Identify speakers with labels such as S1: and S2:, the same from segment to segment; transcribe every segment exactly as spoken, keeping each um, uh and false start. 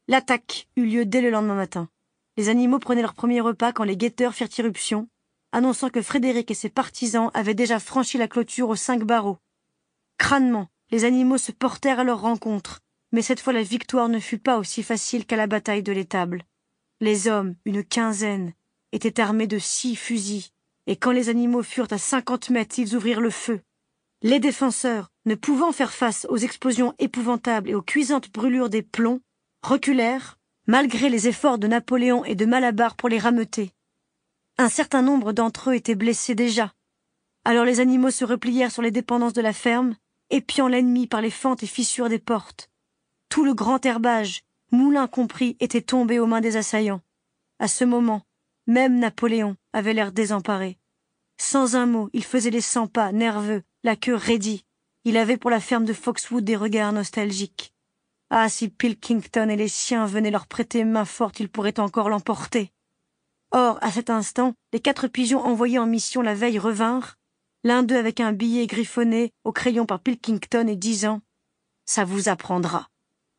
S1: L'attaque eut lieu dès le lendemain matin. Les animaux prenaient leur premier repas quand les guetteurs firent irruption, annonçant que Frédéric et ses partisans avaient déjà franchi la clôture aux cinq barreaux. Crânement, les animaux se portèrent à leur rencontre, mais cette fois la victoire ne fut pas aussi facile qu'à la bataille de l'étable. Les hommes, une quinzaine, étaient armés de six fusils, et quand les animaux furent à cinquante mètres, ils ouvrirent le feu. Les défenseurs, ne pouvant faire face aux explosions épouvantables et aux cuisantes brûlures des plombs, reculèrent, malgré les efforts de Napoléon et de Malabar pour les rameuter. Un certain nombre d'entre eux étaient blessés déjà. Alors les animaux se replièrent sur les dépendances de la ferme, épiant l'ennemi par les fentes et fissures des portes. Tout le grand herbage, moulin compris, était tombé aux mains des assaillants. À ce moment, même Napoléon avait l'air désemparé. Sans un mot, il faisait les cent pas, nerveux, la queue raidie. Il avait pour la ferme de Foxwood des regards nostalgiques. Ah, si Pilkington et les siens venaient leur prêter main forte, ils pourraient encore l'emporter. Or, à cet instant, les quatre pigeons envoyés en mission la veille revinrent, l'un d'eux avec un billet griffonné au crayon par Pilkington et disant « Ça vous apprendra ».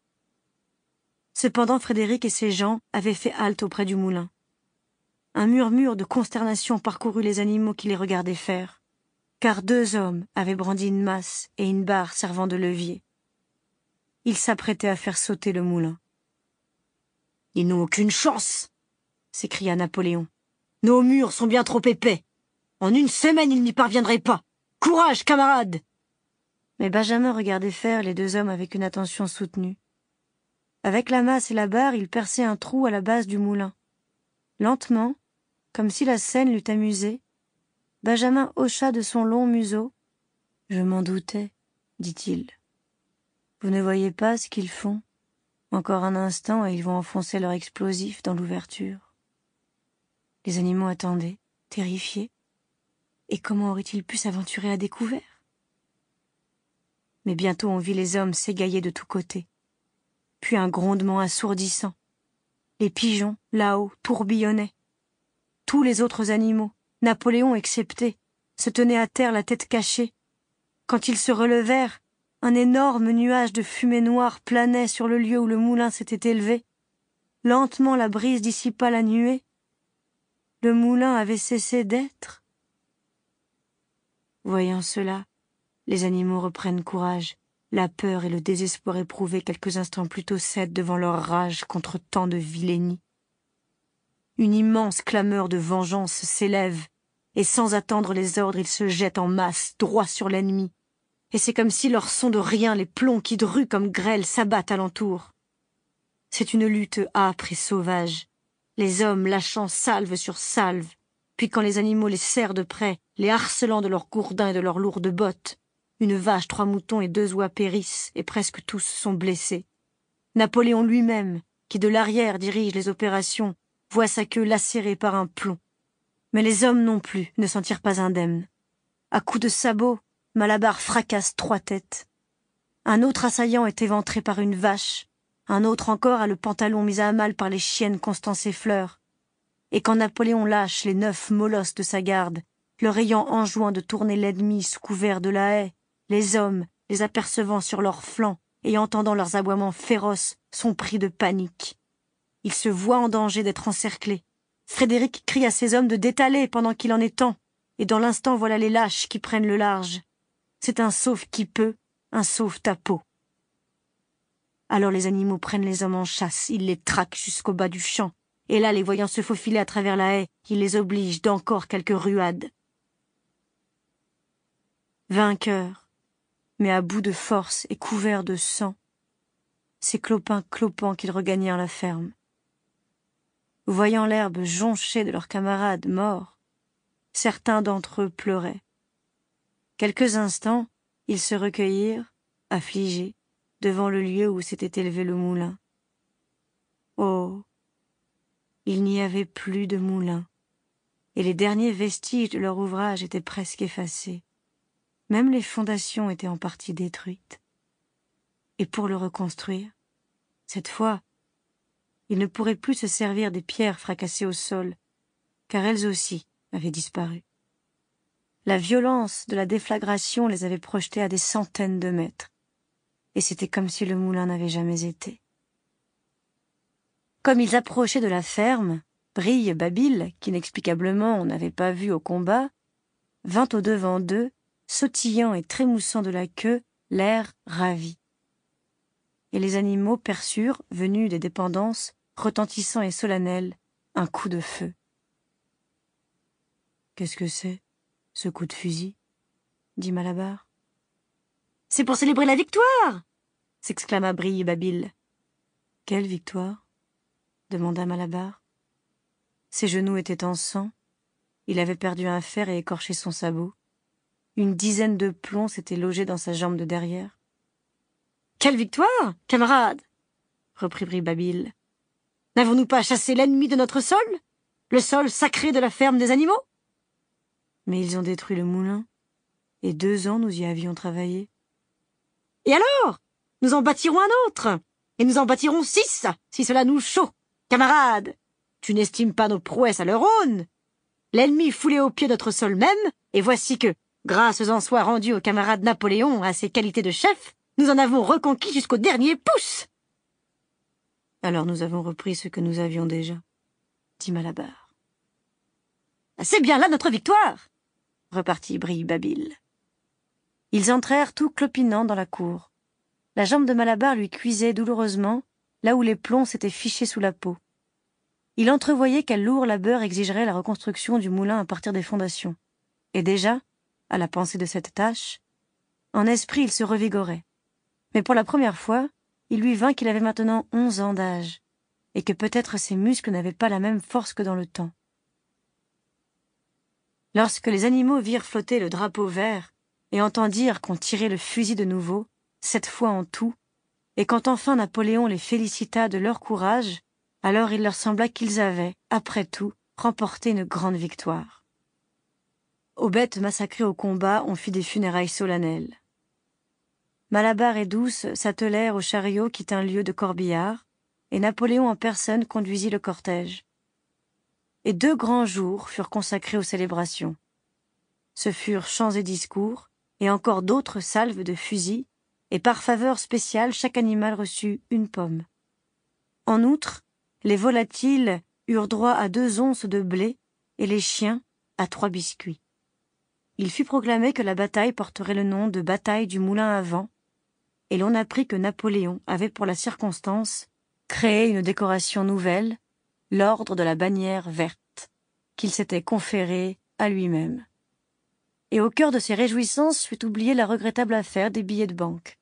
S1: Cependant, Frédéric et ses gens avaient fait halte auprès du moulin. Un murmure de consternation parcourut les animaux qui les regardaient faire, car deux hommes avaient brandi une masse et une barre servant de levier. Ils s'apprêtaient à faire sauter le moulin. « Ils n'ont aucune chance !» s'écria Napoléon. « Nos murs sont bien trop épais. En une semaine, ils n'y parviendraient pas. Courage, camarades !» Mais Benjamin regardait faire les deux hommes avec une attention soutenue. Avec la masse et la barre, il perçait un trou à la base du moulin. Lentement, comme si la scène l'eût amusé, Benjamin hocha de son long museau. « Je m'en doutais, dit-il. Vous ne voyez pas ce qu'ils font? Encore un instant et ils vont enfoncer leur explosif dans l'ouverture. » Les animaux attendaient, terrifiés. Et comment auraient-ils pu s'aventurer à découvert? Mais bientôt on vit les hommes s'égailler de tous côtés. Puis un grondement assourdissant. Les pigeons, là-haut, tourbillonnaient. Tous les autres animaux, Napoléon excepté, se tenaient à terre la tête cachée. Quand ils se relevèrent, un énorme nuage de fumée noire planait sur le lieu où le moulin s'était élevé. Lentement la brise dissipa la nuée. Le moulin avait cessé d'être. Voyant cela, les animaux reprennent courage. La peur et le désespoir éprouvé quelques instants plus tôt cèdent devant leur rage contre tant de vilainie. Une immense clameur de vengeance s'élève, et sans attendre les ordres, ils se jettent en masse, droit sur l'ennemi. Et c'est comme si leur sont de rien les plombs qui, drus comme grêle, s'abattent alentour. C'est une lutte âpre et sauvage, les hommes lâchant salve sur salve, puis quand les animaux les serrent de près, les harcelant de leurs gourdins et de leurs lourdes bottes, une vache, trois moutons et deux oies périssent, et presque tous sont blessés. Napoléon lui-même, qui de l'arrière dirige les opérations, voit sa queue lacérée par un plomb. Mais les hommes non plus ne s'en tirent pas indemnes. À coups de sabot, Malabar fracasse trois têtes. Un autre assaillant est éventré par une vache, un autre encore a le pantalon mis à mal par les chiennes Constance et Fleur. Et quand Napoléon lâche les neuf molosses de sa garde, leur ayant enjoint de tourner l'ennemi sous couvert de la haie, les hommes, les apercevant sur leurs flancs et entendant leurs aboiements féroces, sont pris de panique. Ils se voient en danger d'être encerclés. Frédéric crie à ses hommes de détaler pendant qu'il en est temps, et dans l'instant voilà les lâches qui prennent le large. C'est un sauve qui peut, un sauve ta peau. Alors les animaux prennent les hommes en chasse, ils les traquent jusqu'au bas du champ, et là, les voyant se faufiler à travers la haie, ils les obligent d'encore quelques ruades. Vainqueurs, mais à bout de force et couverts de sang, c'est clopin clopant qu'ils regagnèrent la ferme. Voyant l'herbe jonchée de leurs camarades morts, certains d'entre eux pleuraient. Quelques instants, ils se recueillirent, affligés, devant le lieu où s'était élevé le moulin. Oh, il n'y avait plus de moulin, et les derniers vestiges de leur ouvrage étaient presque effacés. Même les fondations étaient en partie détruites. Et pour le reconstruire, cette fois, ils ne pourraient plus se servir des pierres fracassées au sol, car elles aussi avaient disparu. La violence de la déflagration les avait projetés à des centaines de mètres, et c'était comme si le moulin n'avait jamais été. Comme ils approchaient de la ferme, Brille-Babil, qu'inexplicablement on n'avait pas vu au combat, vint au-devant d'eux, sautillant et trémoussant de la queue, l'air ravi. Et les animaux perçurent, venus des dépendances, retentissant et solennel, un coup de feu. « Qu'est-ce que c'est, ce coup de fusil ?» dit Malabar. « C'est pour célébrer la victoire !» s'exclama Brille-Babil. « Quelle victoire ?» demanda Malabar. Ses genoux étaient en sang, il avait perdu un fer et écorché son sabot. Une dizaine de plombs s'étaient logés dans sa jambe de derrière. « Quelle victoire, camarades !» reprit Brille-Babil. « N'avons-nous pas chassé l'ennemi de notre sol, le sol sacré de la ferme des animaux ?» Mais ils ont détruit le moulin, et deux ans nous y avions travaillé. « Et alors, nous en bâtirons un autre, et nous en bâtirons six, si cela nous chaud. Camarades, tu n'estimes pas nos prouesses à leur aune. L'ennemi foulait au pied notre sol même, et voici que, grâce en soit rendue au camarade Napoléon à ses qualités de chef, nous en avons reconquis jusqu'au dernier pouce. » « Alors nous avons repris ce que nous avions déjà, » dit Malabar. « C'est bien là notre victoire !» repartit Brille-Babil. Ils entrèrent tout clopinants dans la cour. La jambe de Malabar lui cuisait douloureusement, là où les plombs s'étaient fichés sous la peau. Il entrevoyait quel lourd labeur exigerait la reconstruction du moulin à partir des fondations. Et déjà, à la pensée de cette tâche, en esprit il se revigorait. Mais pour la première fois, il lui vint qu'il avait maintenant onze ans d'âge, et que peut-être ses muscles n'avaient pas la même force que dans le temps. Lorsque les animaux virent flotter le drapeau vert, et entendirent qu'on tirait le fusil de nouveau, cette fois en tout, et quand enfin Napoléon les félicita de leur courage, alors il leur sembla qu'ils avaient, après tout, remporté une grande victoire. Aux bêtes massacrées au combat, on fit des funérailles solennelles. Malabar et Douce s'attelèrent au chariot qui tint lieu de corbillard, et Napoléon en personne conduisit le cortège. Et deux grands jours furent consacrés aux célébrations. Ce furent chants et discours, et encore d'autres salves de fusils, et par faveur spéciale chaque animal reçut une pomme. En outre, les volatiles eurent droit à deux onces de blé, et les chiens à trois biscuits. Il fut proclamé que la bataille porterait le nom de bataille du Moulin à Vent, et l'on apprit que Napoléon avait pour la circonstance créé une décoration nouvelle, l'ordre de la bannière verte, qu'il s'était conféré à lui-même. Et au cœur de ces réjouissances fut oubliée la regrettable affaire des billets de banque.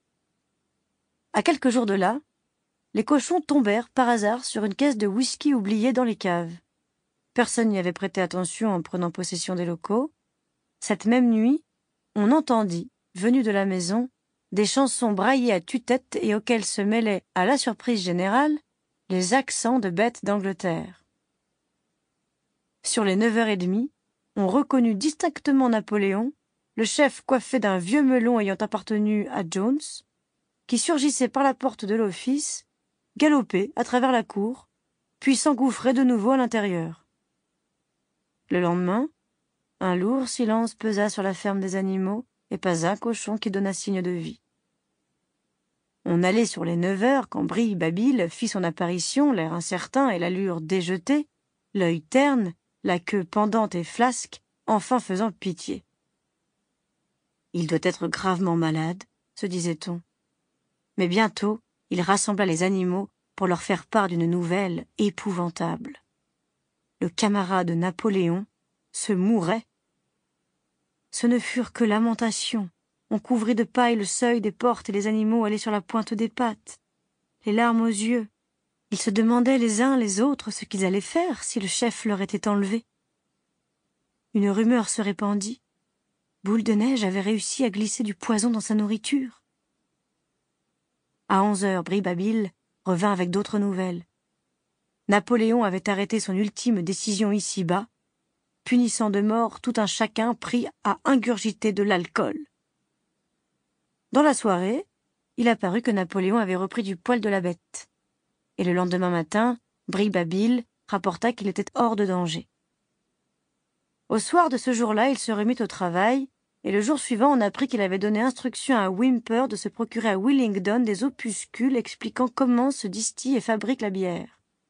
S1: À quelques jours de là, les cochons tombèrent par hasard sur une caisse de whisky oubliée dans les caves. Personne n'y avait prêté attention en prenant possession des locaux. Cette même nuit, on entendit, venu de la maison, des chansons braillées à tue-tête et auxquelles se mêlaient, à la surprise générale, les accents de bêtes d'Angleterre. Sur les neuf heures et demie, on reconnut distinctement Napoléon, le chef coiffé d'un vieux melon ayant appartenu à Jones, qui surgissait par la porte de l'office, galopait à travers la cour, puis s'engouffrait de nouveau à l'intérieur. Le lendemain, un lourd silence pesa sur la ferme des animaux, et pas un cochon qui donna signe de vie. On allait sur les neuf heures quand Brille-Babil fit son apparition, l'air incertain et l'allure déjetée, l'œil terne, la queue pendante et flasque, enfin faisant pitié. « Il doit être gravement malade, » se disait-on. Mais bientôt, il rassembla les animaux pour leur faire part d'une nouvelle épouvantable. Le camarade Napoléon se mourait. Ce ne furent que lamentations. On couvrit de paille le seuil des portes et les animaux allaient sur la pointe des pattes, les larmes aux yeux. Ils se demandaient les uns les autres ce qu'ils allaient faire si le chef leur était enlevé. Une rumeur se répandit. Boule de Neige avait réussi à glisser du poison dans sa nourriture. À onze heures, Brille-Babil revint avec d'autres nouvelles. Napoléon avait arrêté son ultime décision ici-bas, punissant de mort tout un chacun pris à ingurgiter de l'alcool. Dans la soirée, il apparut que Napoléon avait repris du poil de la bête, et le lendemain matin, Brille-Babil rapporta qu'il était hors de danger. Au soir de ce jour-là, il se remit au travail, et le jour suivant, on apprit qu'il avait donné instruction à Whymper de se procurer à Willingdon des opuscules expliquant comment se distille et fabrique la bière.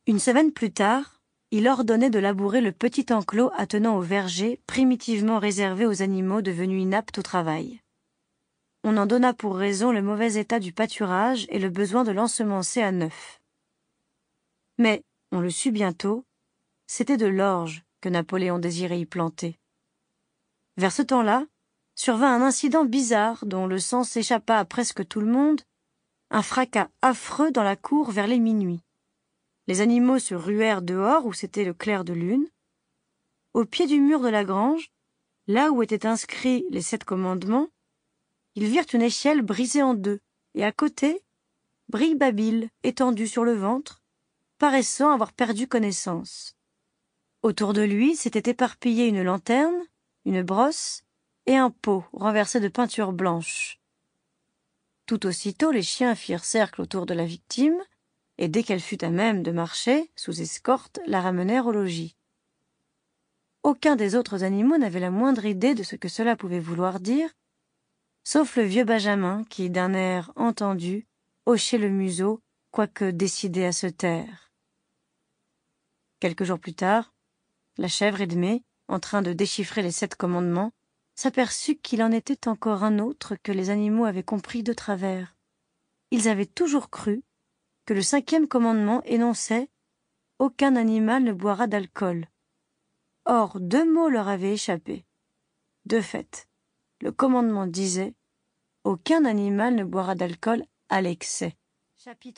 S1: Une semaine plus tard, il ordonnait de labourer le petit enclos attenant au verger primitivement réservé aux animaux devenus inaptes au travail. On en donna pour raison le mauvais état du pâturage et le besoin de l'ensemencer à neuf. Mais, on le sut bientôt, c'était de l'orge que Napoléon désirait y planter. Vers ce temps-là, survint un incident bizarre dont le sens échappa à presque tout le monde, un fracas affreux dans la cour vers les minuit. Les animaux se ruèrent dehors où c'était le clair de lune. Au pied du mur de la grange, là où étaient inscrits les sept commandements, ils virent une échelle brisée en deux, et à côté, Brille-Babil étendu sur le ventre, paraissant avoir perdu connaissance. Autour de lui s'étaient éparpillés une lanterne, une brosse et un pot renversé de peinture blanche. Tout aussitôt les chiens firent cercle autour de la victime, et dès qu'elle fut à même de marcher, sous escorte, la ramenèrent au logis. Aucun des autres animaux n'avait la moindre idée de ce que cela pouvait vouloir dire, sauf le vieux Benjamin qui, d'un air entendu, hochait le museau, quoique décidé à se taire. Quelques jours plus tard, la chèvre Edmée, en train de déchiffrer les sept commandements, s'aperçut qu'il en était encore un autre que les animaux avaient compris de travers. Ils avaient toujours cru que le cinquième commandement énonçait « Aucun animal ne boira d'alcool ». Or, deux mots leur avaient échappé. De fait, le commandement disait « Aucun animal ne boira d'alcool à l'excès ». Chapitre